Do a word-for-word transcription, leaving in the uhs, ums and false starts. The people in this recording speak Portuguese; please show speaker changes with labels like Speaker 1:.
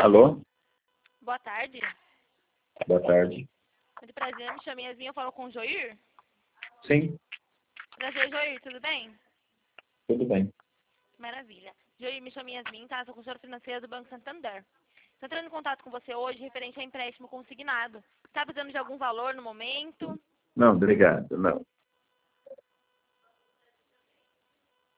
Speaker 1: Alô?
Speaker 2: Boa tarde.
Speaker 1: Boa tarde.
Speaker 2: Muito prazer, me chamo Yasmin, eu falo com o Joir.
Speaker 1: Sim,
Speaker 2: Prazer, Joir, tudo bem?
Speaker 1: tudo bem.
Speaker 2: Maravilha. Joir, me chamo Yasmin, tá? Sou consultora financeira do Banco Santander. Estou entrando em contato com você hoje referente a empréstimo consignado. Está precisando de algum valor no momento?
Speaker 1: Não, obrigado. Não.